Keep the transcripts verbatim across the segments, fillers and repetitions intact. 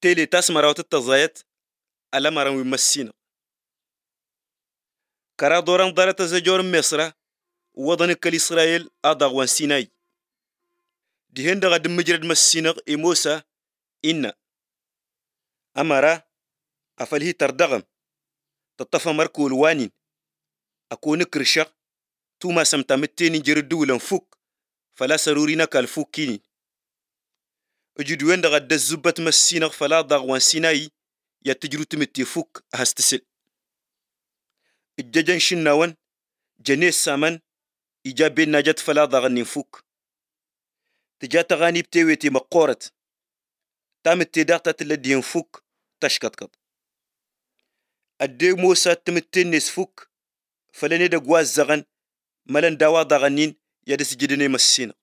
تيلي تاسمرا وتتزايت على مرا ويمسينا كرا دوران دارت زجور مصر وضن كل إسرائيل أضاغوان سيناي دي هند غد مجرد مسينغ إموسى إنا أمرا أفله تردغم تطفى مركو الوانين أكون كرشق توما سمتامتيني جردو لنفوك فلا سرورينا كالفوكيني أجدوين دا غد الزبط مسينغ فلا ضاغوان سيناي يتجرو تمتي فوك هستسل الججن شناوان جنيس سامان إجابين ناجت فلا ضاغنين فوك تجات غاني بتيويتي مقورت تامتي داقتت الذي ينفوك تشكتكت أدي موسى تمتين نسفوك فلني دا قواز زغن ملن داوا ضاغنين يدس جدني مسينا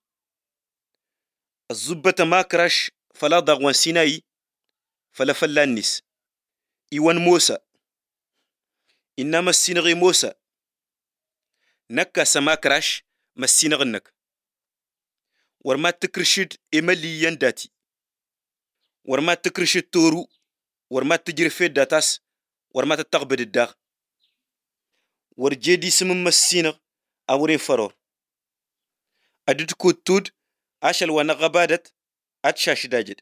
الزبة ما كراش فلا ضاغوان سيناي فلا فلان نس إيوان موسى إنما السينغي موسى نكا سما كراش مسينغ النك ورما تكرشد إمالي ينداتي ورما تكرشد تورو ورما تجرفي داتاس ورما تتقبد الداغ ورجيدي سم مسينغ أورين فرور أدت كوتود أشل وانا غبادت أتشاش داجد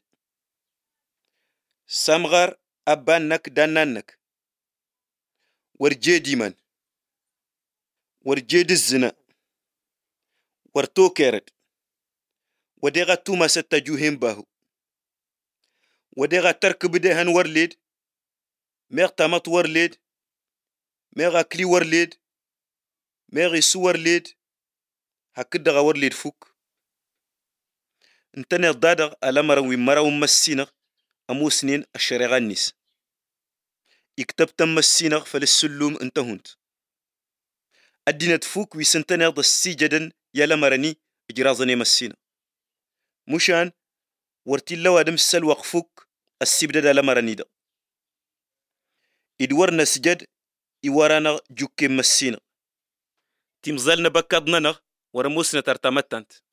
سامغار أبانك دانانك ورجيدي من ورجيد الزنا ورتو كيرد وديغا توما ستجوهم باهو وديغا تركب دهن ورليد ميغ تامت ورليد ميغا كلي ورليد ميغي سو ورليد هكذا ورليد فوك انتني ضادغ على مروي مراو مسينغ أمو سنين الشريغانيس يكتبت مسينغ فللسلوم انتهنت الدينة فوك ويسنتني ضد السيجدن يلا مرني إجرازني مسينغ مشان ورتي لو ادم السل وقفوك السبدة دا لمرني دا إدورنا سجد إورانا جوكي مسينغ تمزلنا بكادنا ورموسنا ترتمتنت